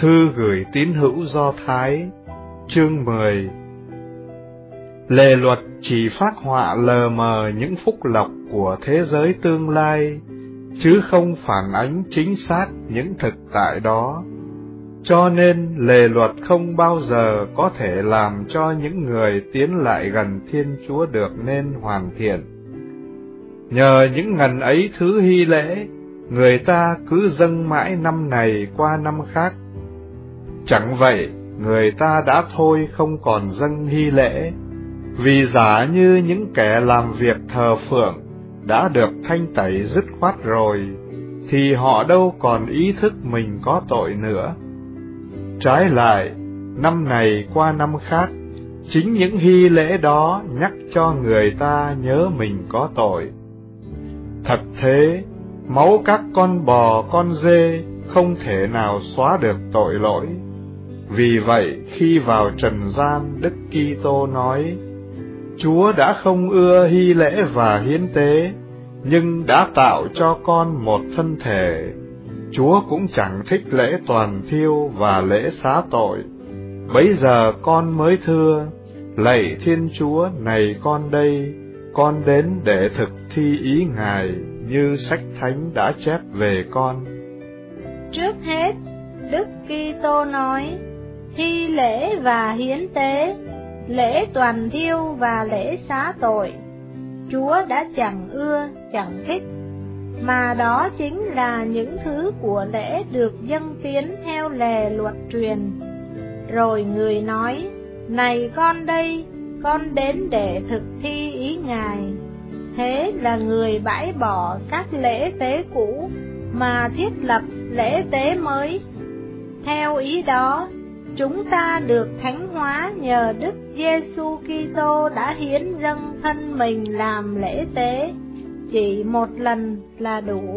Thư gửi tín hữu Do Thái, chương 10. Lề luật chỉ phác họa lờ mờ những phúc lộc của thế giới tương lai, chứ không phản ánh chính xác những thực tại đó. Cho nên lề luật không bao giờ có thể làm cho những người tiến lại gần Thiên Chúa được nên hoàn thiện. Nhờ những ngần ấy thứ hy lễ, người ta cứ dâng mãi năm này qua năm khác. Chẳng vậy, người ta đã thôi không còn dâng hy lễ, vì giả như những kẻ làm việc thờ phượng đã được thanh tẩy dứt khoát rồi, thì họ đâu còn ý thức mình có tội nữa. Trái lại, năm này qua năm khác, chính những hy lễ đó nhắc cho người ta nhớ mình có tội. Thật thế, máu các con bò con dê không thể nào xóa được tội lỗi. Vì vậy, khi vào trần gian, Đức Kitô nói: Chúa đã không ưa hy lễ và hiến tế, nhưng đã tạo cho con một thân thể. Chúa cũng chẳng thích lễ toàn thiêu và lễ xá tội. Bấy giờ con mới thưa: Lạy Thiên Chúa, này con đây, con đến để thực thi ý Ngài, như sách thánh đã chép về con. Trước hết, Đức Kitô nói: Thi lễ và hiến tế, lễ toàn thiêu và lễ xá tội, Chúa đã chẳng ưa, chẳng thích, mà đó chính là những thứ của lễ được dâng tiến theo lề luật truyền. Rồi người nói: Này con đây, con đến để thực thi ý Ngài. Thế là người bãi bỏ các lễ tế cũ mà thiết lập lễ tế mới. Theo ý đó, chúng ta được thánh hóa nhờ Đức Giêsu Kitô đã hiến dâng thân mình làm lễ tế, chỉ một lần là đủ.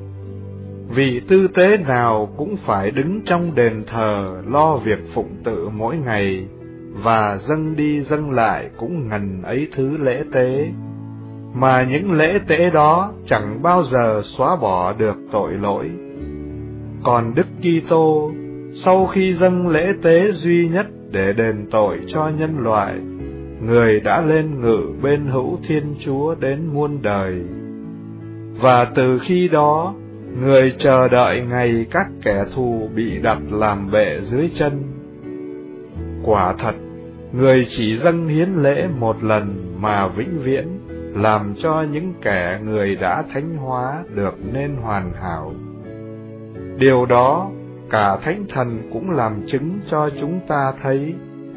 Vị tư tế nào cũng phải đứng trong đền thờ lo việc phụng tự mỗi ngày, và dâng đi dâng lại cũng ngần ấy thứ lễ tế, mà những lễ tế đó chẳng bao giờ xóa bỏ được tội lỗi. Còn Đức Kitô, sau khi dâng lễ tế duy nhất để đền tội cho nhân loại, người đã lên ngự bên hữu Thiên Chúa đến muôn đời. Và từ khi đó, người chờ đợi ngày các kẻ thù bị đặt làm bệ dưới chân. Quả thật, người chỉ dâng hiến lễ một lần mà vĩnh viễn, làm cho những kẻ người đã thánh hóa được nên hoàn hảo. Điều đó, cả Thánh Thần cũng làm chứng cho chúng ta thấy.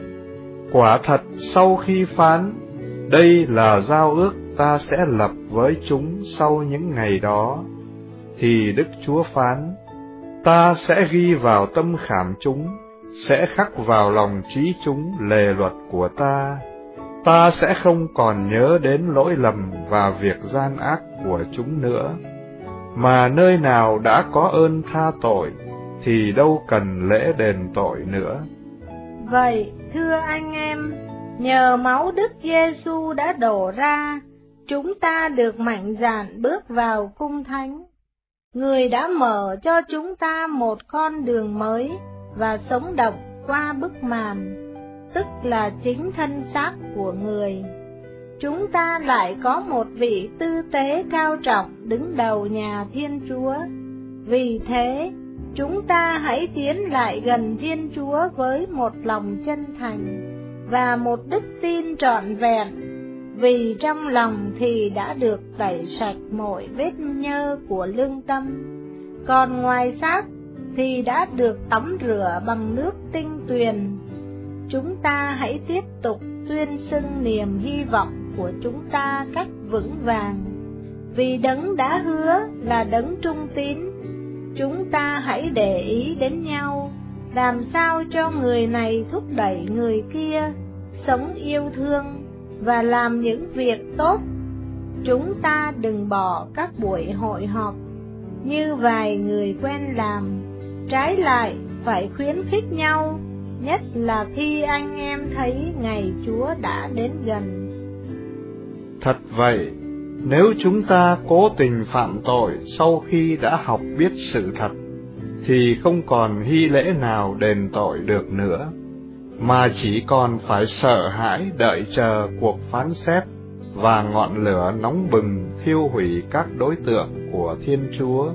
Quả thật, sau khi phán, đây là giao ước ta sẽ lập với chúng sau những ngày đó, thì Đức Chúa phán: Ta sẽ ghi vào tâm khảm chúng, sẽ khắc vào lòng trí chúng lề luật của ta. Ta sẽ không còn nhớ đến lỗi lầm và việc gian ác của chúng nữa. Mà nơi nào đã có ơn tha tội, thì đâu cần lễ đền tội nữa. Vậy, thưa anh em, nhờ máu Đức Giêsu đã đổ ra, chúng ta được mạnh dạn bước vào cung thánh. Người đã mở cho chúng ta một con đường mới và sống động qua bức màn, tức là chính thân xác của người. Chúng ta lại có một vị tư tế cao trọng đứng đầu nhà Thiên Chúa. Vì thế, chúng ta hãy tiến lại gần Thiên Chúa với một lòng chân thành và một đức tin trọn vẹn, vì trong lòng thì đã được tẩy sạch mọi vết nhơ của lương tâm, còn ngoài xác thì đã được tắm rửa bằng nước tinh tuyền. Chúng ta hãy tiếp tục tuyên xưng niềm hy vọng của chúng ta cách vững vàng, vì Đấng đã hứa là Đấng trung tín. Chúng ta hãy để ý đến nhau, làm sao cho người này thúc đẩy người kia sống yêu thương và làm những việc tốt. Chúng ta đừng bỏ các buổi hội họp như vài người quen làm, trái lại phải khuyến khích nhau, nhất là khi anh em thấy ngày Chúa đã đến gần. Thật vậy, nếu chúng ta cố tình phạm tội sau khi đã học biết sự thật, thì không còn hy lễ nào đền tội được nữa, mà chỉ còn phải sợ hãi đợi chờ cuộc phán xét và ngọn lửa nóng bừng thiêu hủy các đối tượng của Thiên Chúa.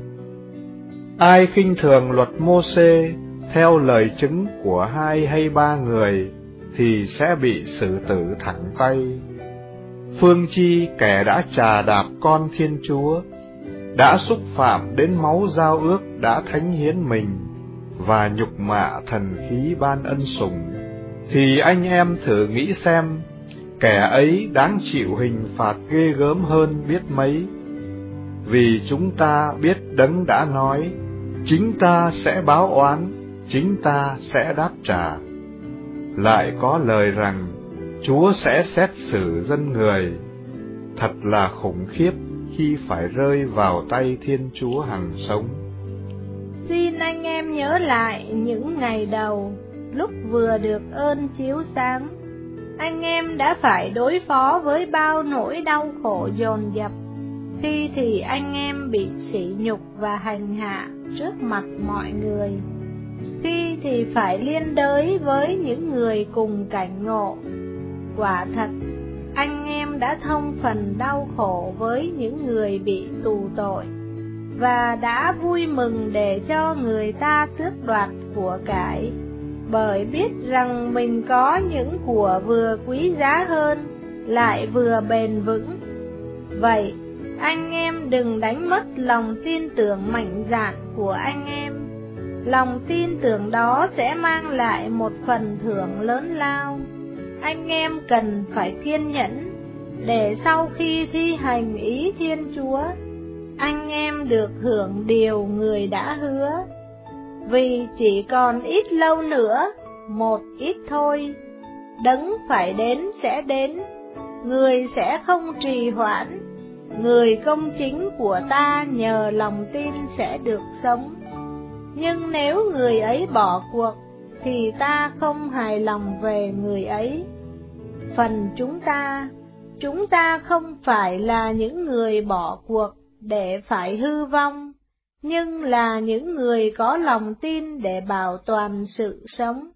Ai khinh thường luật Mô-sê theo lời chứng của 2 hay 3 người thì sẽ bị xử tử thẳng tay. Phương chi kẻ đã chà đạp con Thiên Chúa, đã xúc phạm đến máu giao ước đã thánh hiến mình và nhục mạ thần khí ban ân sủng, thì anh em thử nghĩ xem, kẻ ấy đáng chịu hình phạt ghê gớm hơn biết mấy. Vì chúng ta biết Đấng đã nói, chính ta sẽ báo oán, chính ta sẽ đáp trả. Lại có lời rằng, Chúa sẽ xét xử dân người. Thật là khủng khiếp khi phải rơi vào tay Thiên Chúa hằng sống. Xin anh em nhớ lại những ngày đầu, lúc vừa được ơn chiếu sáng, anh em đã phải đối phó với bao nỗi đau khổ dồn dập. Khi thì anh em bị sỉ nhục và hành hạ trước mặt mọi người, khi thì phải liên đới với những người cùng cảnh ngộ. Quả thật, anh em đã thông phần đau khổ với những người bị tù tội, và đã vui mừng để cho người ta tước đoạt của cải, bởi biết rằng mình có những của vừa quý giá hơn, lại vừa bền vững. Vậy, anh em đừng đánh mất lòng tin tưởng mạnh dạn của anh em. Lòng tin tưởng đó sẽ mang lại một phần thưởng lớn lao. Anh em cần phải kiên nhẫn, để sau khi thi hành ý Thiên Chúa, anh em được hưởng điều người đã hứa. Vì chỉ còn ít lâu nữa, một ít thôi, Đấng phải đến sẽ đến, người sẽ không trì hoãn. Người công chính của ta nhờ lòng tin sẽ được sống. Nhưng nếu người ấy bỏ cuộc, thì ta không hài lòng về người ấy. Phần chúng ta không phải là những người bỏ cuộc để phải hư vong, nhưng là những người có lòng tin để bảo toàn sự sống.